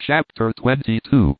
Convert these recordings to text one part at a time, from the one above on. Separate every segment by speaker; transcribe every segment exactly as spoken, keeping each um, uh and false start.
Speaker 1: Chapter twenty-two.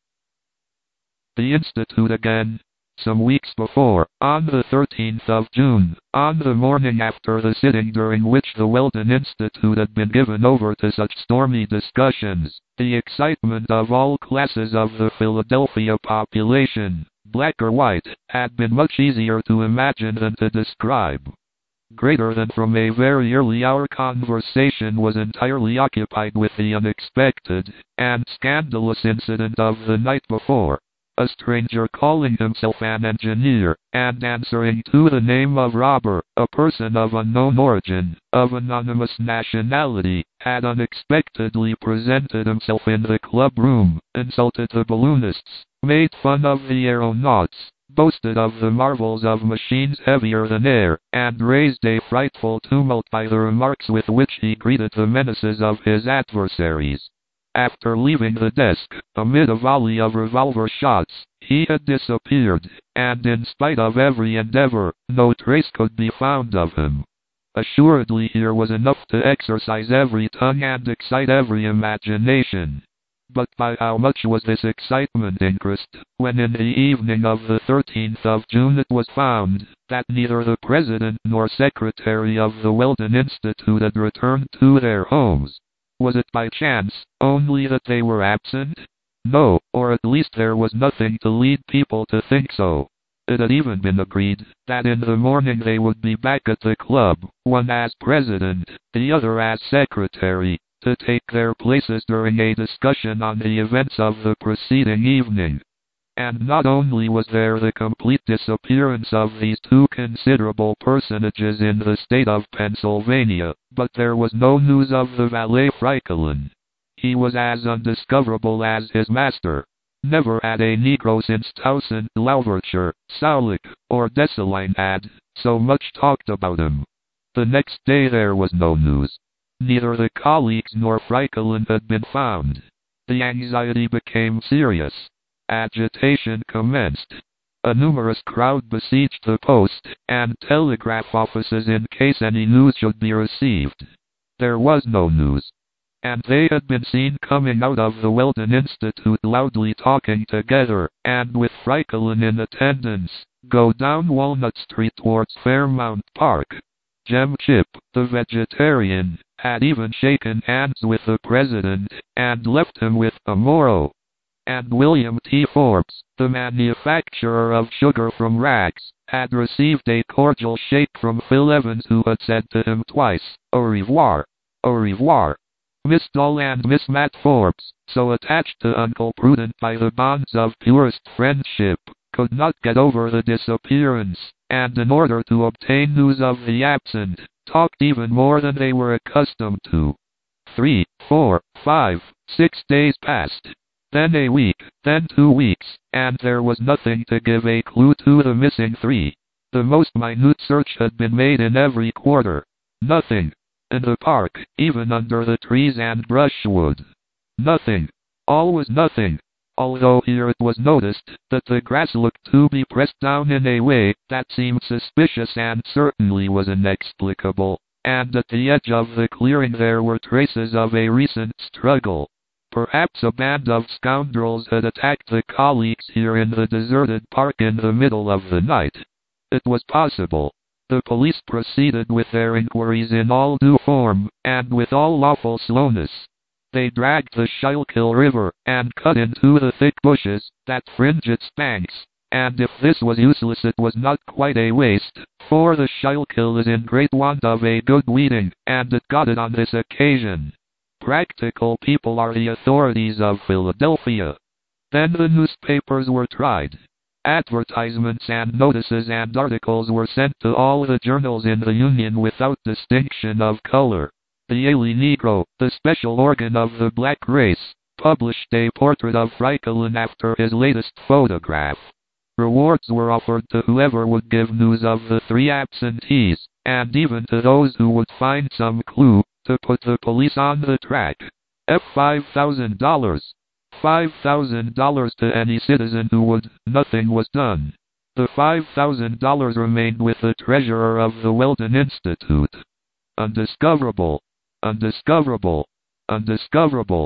Speaker 1: The Institute again. Some weeks before, on the thirteenth of June, on the morning after the sitting during which the Weldon Institute had been given over to such stormy discussions, the excitement of all classes of the Philadelphia population, black or white, had been much easier to imagine than to describe. Greater than from a very early hour, conversation was entirely occupied with the unexpected and scandalous incident of the night before. A stranger calling himself an engineer, and answering to the name of Robber, a person of unknown origin, of anonymous nationality, had unexpectedly presented himself in the club room, insulted the balloonists, made fun of the aeronauts, boasted of the marvels of machines heavier than air, and raised a frightful tumult by the remarks with which he greeted the menaces of his adversaries. After leaving the desk, amid a volley of revolver shots, he had disappeared, and in spite of every endeavor, no trace could be found of him. Assuredly here was enough to exercise every tongue and excite every imagination. But by how much was this excitement increased, when in the evening of the thirteenth of June it was found that neither the president nor secretary of the Weldon Institute had returned to their homes. Was it by chance only that they were absent? No, or at least there was nothing to lead people to think so. It had even been agreed that in the morning they would be back at the club, one as president, the other as secretary, to take their places during a discussion on the events of the preceding evening. And not only was there the complete disappearance of these two considerable personages in the state of Pennsylvania, but there was no news of the valet Freikelin. He was as undiscoverable as his master. Never had a Negro since Towson, Louverture, Soulick, or Dessalines had so much talked about him. The next day there was no news. Neither the colleagues nor Freikelin had been found. The anxiety became serious. Agitation commenced. A numerous crowd besieged the post and telegraph offices in case any news should be received. There was no news. And they had been seen coming out of the Weldon Institute loudly talking together, and with Freikelin in attendance, go down Walnut Street towards Fairmount Park. Jem Chip, the vegetarian, had even shaken hands with the president, and left him with a moro. And William T. Forbes, the manufacturer of sugar from rags, had received a cordial shake from Phil Evans, who had said to him twice, "Au revoir, au revoir." Miss Dull and Miss Matt Forbes, so attached to Uncle Prudent by the bonds of purest friendship, could not get over the disappearance, and in order to obtain news of the absent, talked even more than they were accustomed to. Three, four, five, six days passed. Then a week, then two weeks, and there was nothing to give a clue to the missing three. The most minute search had been made in every quarter. Nothing. In the park, even under the trees and brushwood. Nothing. All was nothing. Although here it was noticed that the grass looked to be pressed down in a way that seemed suspicious and certainly was inexplicable, and at the edge of the clearing there were traces of a recent struggle. Perhaps a band of scoundrels had attacked the colleagues here in the deserted park in the middle of the night. It was possible. The police proceeded with their inquiries in all due form, and with all lawful slowness. They dragged the Schuylkill River, and cut into the thick bushes that fringe its banks, and if this was useless it was not quite a waste, for the Schuylkill is in great want of a good weeding, and it got it on this occasion. Practical people are the authorities of Philadelphia. Then the newspapers were tried. Advertisements and notices and articles were sent to all the journals in the Union without distinction of color. The Daily Negro, the special organ of the black race, published a portrait of Freikelin after his latest photograph. Rewards were offered to whoever would give news of the three absentees, and even to those who would find some clue to put the police on the track. F five thousand dollars. Five thousand dollars to any citizen who would. Nothing was done. The five thousand dollars remained with the treasurer of the Weldon Institute. Undiscoverable. Undiscoverable. Undiscoverable.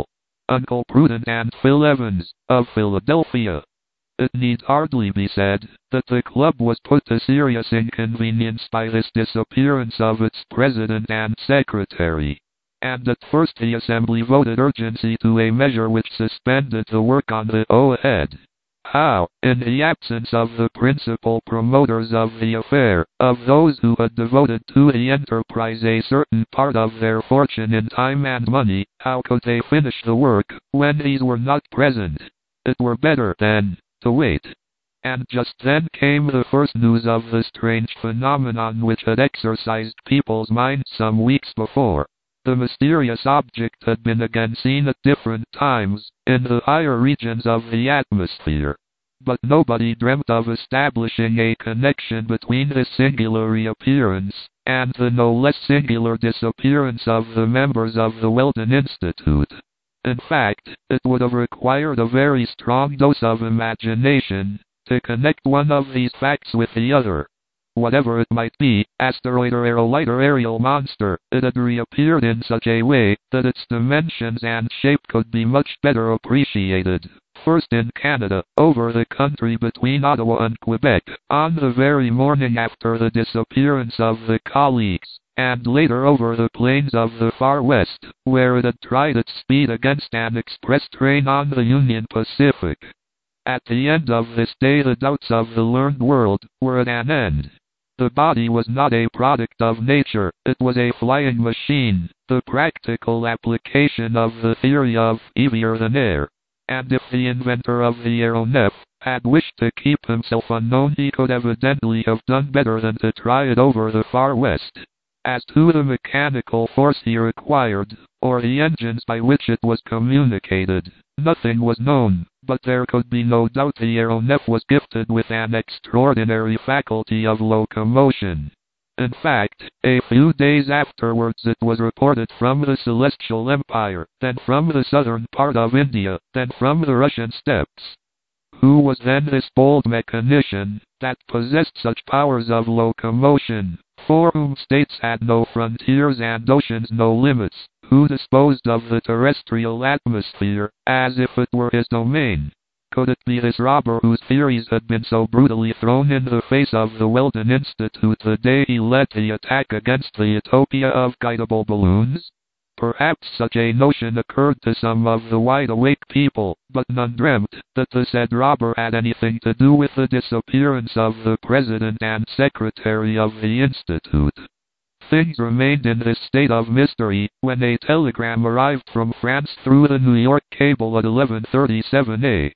Speaker 1: Uncle Prudent and Phil Evans, of Philadelphia. It need hardly be said that the club was put to serious inconvenience by this disappearance of its president and secretary. And at first the assembly voted urgency to a measure which suspended the work on the go-ahead. How, in the absence of the principal promoters of the affair, of those who had devoted to the enterprise a certain part of their fortune in time and money, how could they finish the work when these were not present? It were better, then, to wait. And just then came the first news of the strange phenomenon which had exercised people's minds some weeks before. The mysterious object had been again seen at different times, in the higher regions of the atmosphere. But nobody dreamt of establishing a connection between this singular reappearance, and the no less singular disappearance of the members of the Weldon Institute. In fact, it would have required a very strong dose of imagination to connect one of these facts with the other. Whatever it might be, asteroid or aerolite or aerial monster, it had reappeared in such a way that its dimensions and shape could be much better appreciated. First in Canada, over the country between Ottawa and Quebec, on the very morning after the disappearance of the colleagues, and later over the plains of the far west, where it had tried its speed against an express train on the Union Pacific. At the end of this day the doubts of the learned world were at an end. The body was not a product of nature, it was a flying machine, the practical application of the theory of heavier than air. And if the inventor of the aeronef had wished to keep himself unknown, he could evidently have done better than to try it over the far west. As to the mechanical force he required, or the engines by which it was communicated, nothing was known, but there could be no doubt the aeronef was gifted with an extraordinary faculty of locomotion. In fact, a few days afterwards it was reported from the Celestial Empire, then from the southern part of India, then from the Russian steppes. Who was then this bold mechanician, that possessed such powers of locomotion, for whom states had no frontiers and oceans no limits, who disposed of the terrestrial atmosphere, as if it were his domain? Could it be this robber whose theories had been so brutally thrown in the face of the Weldon Institute the day he led the attack against the utopia of guidable balloons? Perhaps such a notion occurred to some of the wide-awake people, but none dreamt that the said robber had anything to do with the disappearance of the president and secretary of the Institute. Things remained in this state of mystery when a telegram arrived from France through the New York cable at eleven thirty-seven a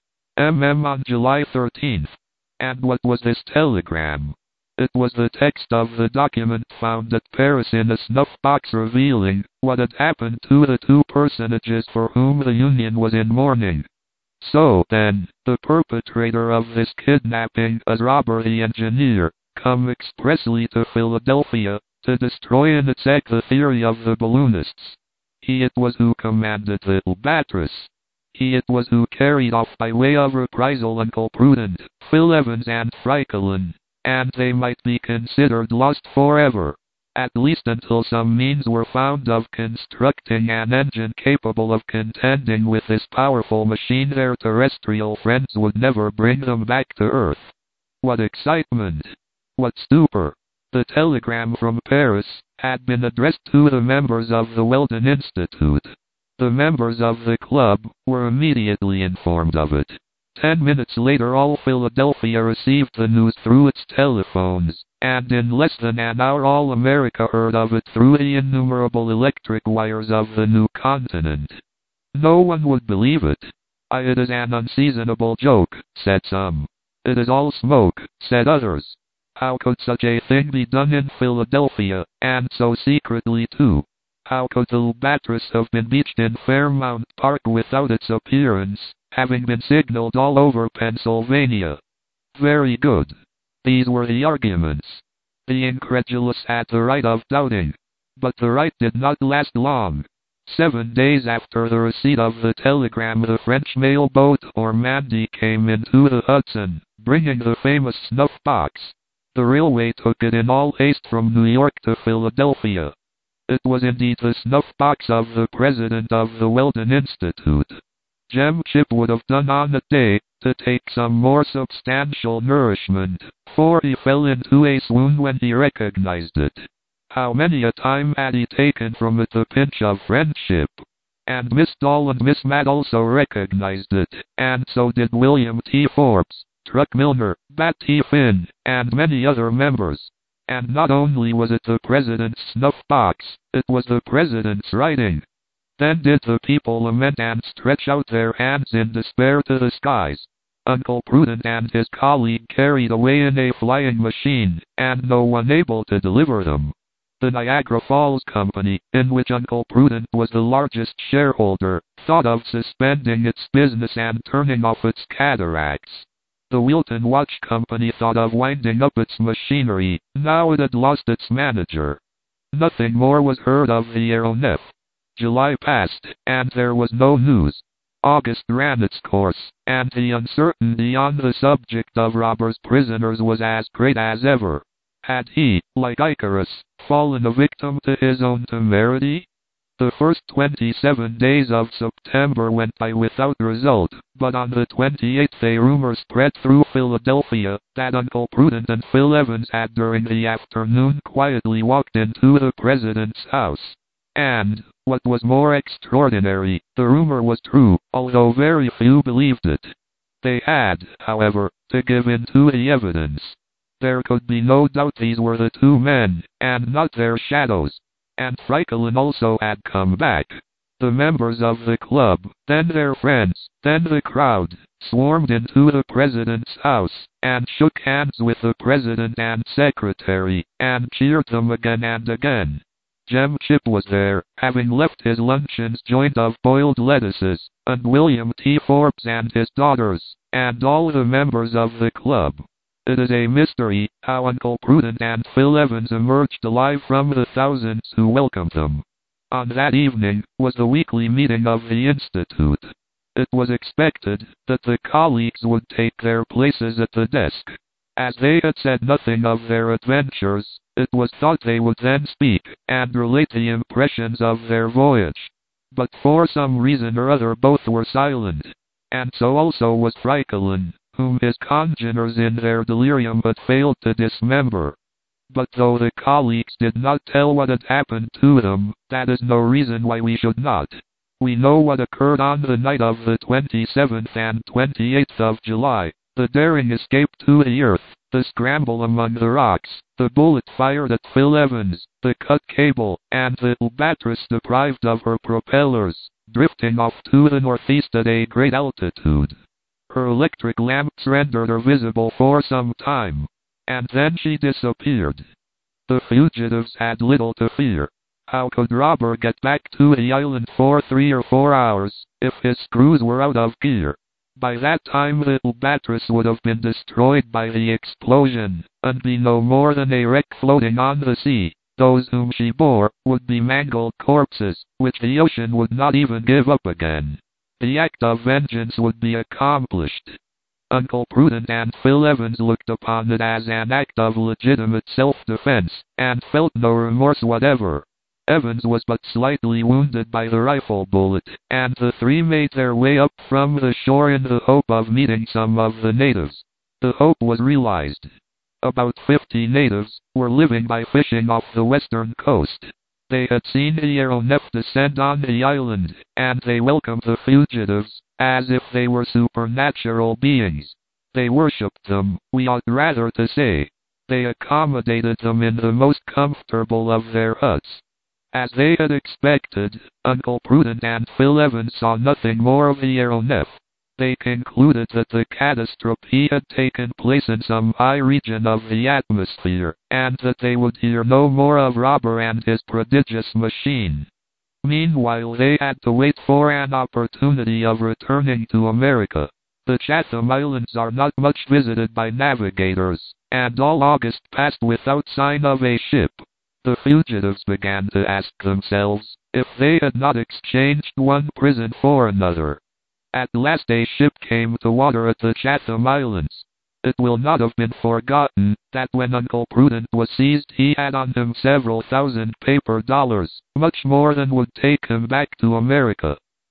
Speaker 1: m on July thirteenth. And what was this telegram? It was the text of the document found at Paris in a snuff box revealing what had happened to the two personages for whom the Union was in mourning. So, then, the perpetrator of this kidnapping was Robert the engineer, come expressly to Philadelphia to destroy in its egg the theory of the balloonists. He it was who commanded the Albatross. He it was who carried off by way of reprisal Uncle Prudent, Phil Evans and Franklin, and they might be considered lost forever, at least until some means were found of constructing an engine capable of contending with this powerful machine. Their terrestrial friends would never bring them back to Earth. What excitement! What stupor! The telegram from Paris had been addressed to the members of the Weldon Institute. The members of the club were immediately informed of it. Ten minutes later all Philadelphia received the news through its telephones, and in less than an hour all America heard of it through the innumerable electric wires of the new continent. No one would believe it. "I, it is an unseasonable joke," said some. "It is all smoke," said others. How could such a thing be done in Philadelphia, and so secretly too? How could the Albatross have been beached in Fairmount Park without its appearance, having been signaled all over Pennsylvania? Very good. These were the arguments. The incredulous had the right of doubting. But the right did not last long. Seven days after the receipt of the telegram the French mail boat Ormandy came into the Hudson, bringing the famous snuff box. The railway took it in all haste from New York to Philadelphia. It was indeed the snuff box of the president of the Weldon Institute. Jem Chip would have done on that day, to take some more substantial nourishment, for he fell into a swoon when he recognized it. How many a time had he taken from it a pinch of friendship? And Miss Dahl and Miss Matt also recognized it, and so did William T. Forbes, Truck Milner, Bat T. Finn, and many other members. And not only was it the president's snuff box, it was the president's writing. Then did the people lament and stretch out their hands in despair to the skies. Uncle Prudent and his colleague carried away in a flying machine, and no one able to deliver them. The Niagara Falls Company, in which Uncle Prudent was the largest shareholder, thought of suspending its business and turning off its cataracts. The Wilton Watch Company thought of winding up its machinery, now it had lost its manager. Nothing more was heard of the aeronef. July passed, and there was no news. August ran its course, and the uncertainty on the subject of robbers' prisoners was as great as ever. Had he, like Icarus, fallen a victim to his own temerity? The first twenty-seven days of September went by without result, but on the twenty-eighth a rumor spread through Philadelphia that Uncle Prudent and Phil Evans had during the afternoon quietly walked into the president's house. And, what was more extraordinary, the rumor was true, although very few believed it. They had, however, to give in to the evidence. There could be no doubt these were the two men, and not their shadows. And Franklin also had come back. The members of the club, then their friends, then the crowd, swarmed into the president's house, and shook hands with the president and secretary, and cheered them again and again. Jem Chip was there, having left his luncheons joined of boiled lettuces, and William T. Forbes and his daughters, and all the members of the club. It is a mystery how Uncle Prudent and Phil Evans emerged alive from the thousands who welcomed them. On that evening was the weekly meeting of the Institute. It was expected that the colleagues would take their places at the desk. As they had said nothing of their adventures, it was thought they would then speak, and relate the impressions of their voyage. But for some reason or other both were silent. And so also was Franklin, whom his congeners in their delirium had failed to dismember. But though the colleagues did not tell what had happened to them, that is no reason why we should not. We know what occurred on the night of the twenty-seventh and twenty-eighth of July. The daring escape to the earth, the scramble among the rocks, the bullet fired at Phil Evans, the cut cable, and the Albatross deprived of her propellers, drifting off to the northeast at a great altitude. Her electric lamps rendered her visible for some time, and then she disappeared. The fugitives had little to fear. How could Robert get back to the island for three or four hours, if his screws were out of gear? By that time the Albatross would have been destroyed by the explosion, and be no more than a wreck floating on the sea. Those whom she bore would be mangled corpses, which the ocean would not even give up again. The act of vengeance would be accomplished. Uncle Prudent and Phil Evans looked upon it as an act of legitimate self-defense, and felt no remorse whatever. Evans was but slightly wounded by the rifle bullet, and the three made their way up from the shore in the hope of meeting some of the natives. The hope was realized. About fifty natives were living by fishing off the western coast. They had seen the aeronef descend on the island, and they welcomed the fugitives, as if they were supernatural beings. They worshipped them, we ought rather to say. They accommodated them in the most comfortable of their huts. As they had expected, Uncle Prudent and Phil Evans saw nothing more of the aeronef. They concluded that the catastrophe had taken place in some high region of the atmosphere, and that they would hear no more of Robert and his prodigious machine. Meanwhile they had to wait for an opportunity of returning to America. The Chatham Islands are not much visited by navigators, and all August passed without sign of a ship. The fugitives began to ask themselves if they had not exchanged one prison for another. At last a ship came to water at the Chatham Islands. It will not have been forgotten that when Uncle Prudent was seized he had on him several thousand paper dollars, much more than would take him back to America.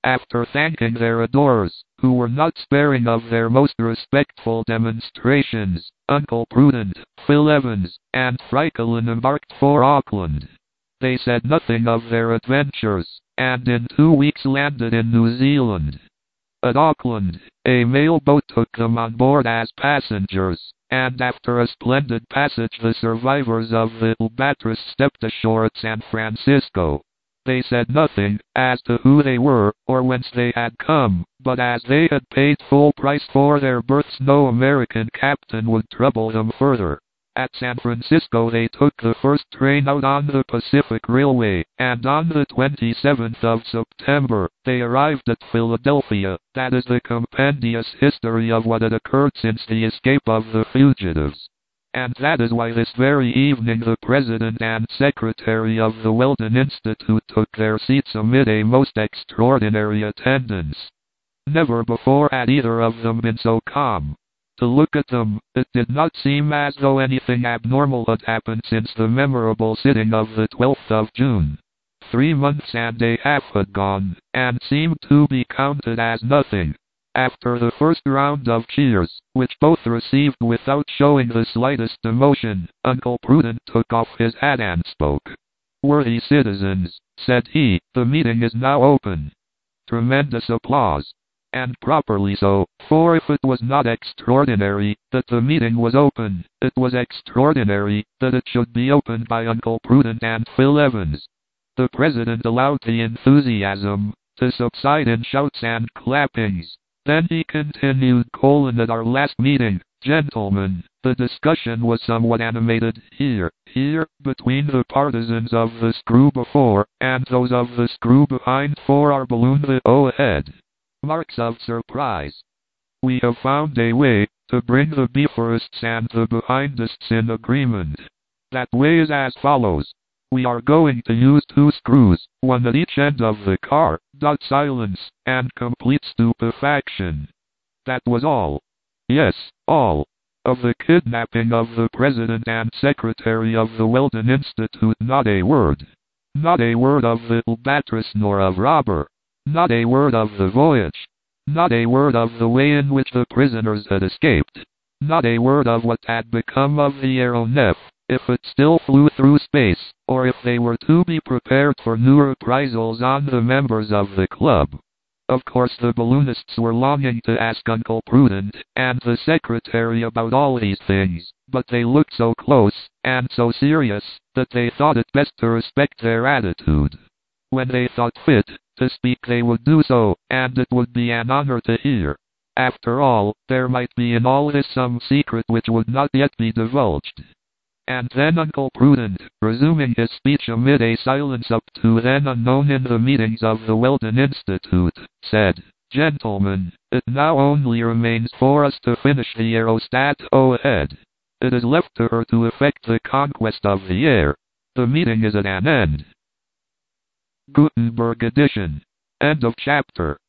Speaker 1: After thanking their adorers, who were not sparing of their most respectful demonstrations, Uncle Prudent, Phil Evans, and Franklin embarked for Auckland. They said nothing of their adventures, and in two weeks landed in New Zealand. At Auckland, a mail boat took them on board as passengers, and after a splendid passage the survivors of the Albatross stepped ashore at San Francisco. They said nothing as to who they were, or whence they had come, but as they had paid full price for their berths no American captain would trouble them further. At San Francisco they took the first train out on the Pacific Railway, and on the twenty-seventh of September, they arrived at Philadelphia. That is the compendious history of what had occurred since the escape of the fugitives. And that is why this very evening the President and Secretary of the Weldon Institute took their seats amid a most extraordinary attendance. Never before had either of them been so calm. To look at them, it did not seem as though anything abnormal had happened since the memorable sitting of the twelfth of June. Three months and a half had gone, and seemed to be counted as nothing. After the first round of cheers, which both received without showing the slightest emotion, Uncle Prudent took off his hat and spoke. "Worthy citizens," said he, "the meeting is now open." Tremendous applause. And properly so, for if it was not extraordinary that the meeting was open, it was extraordinary that it should be opened by Uncle Prudent and Phil Evans. The President allowed the enthusiasm to subside in shouts and clappings. Then he continued, colon, "At our last meeting, gentlemen, the discussion was somewhat animated here, here, between the partisans of the screw before, and those of the screw behind for our balloon the O ahead. Marks of surprise. We have found a way to bring the beforists and the behindists in agreement. That way is as follows. We are going to use two screws, one at each end of the car. Dot silence, and complete stupefaction. That was all. Yes, all. Of the kidnapping of the President and Secretary of the Weldon Institute, not a word. Not a word of the Albatross nor of robber. Not a word of the voyage. Not a word of the way in which the prisoners had escaped. Not a word of what had become of the aeronef, if it still flew through space, or if they were to be prepared for new reprisals on the members of the club. Of course the balloonists were longing to ask Uncle Prudent and the Secretary about all these things, but they looked so close, and so serious, that they thought it best to respect their attitude. When they thought fit to speak they would do so, and it would be an honor to hear. After all, there might be in all this some secret which would not yet be divulged. And then Uncle Prudent, resuming his speech amid a silence up to then unknown in the meetings of the Weldon Institute, said, "Gentlemen, it now only remains for us to finish the aerostat O ahead. It is left to her to effect the conquest of the air. The meeting is at an end." Gutenberg edition. End of chapter.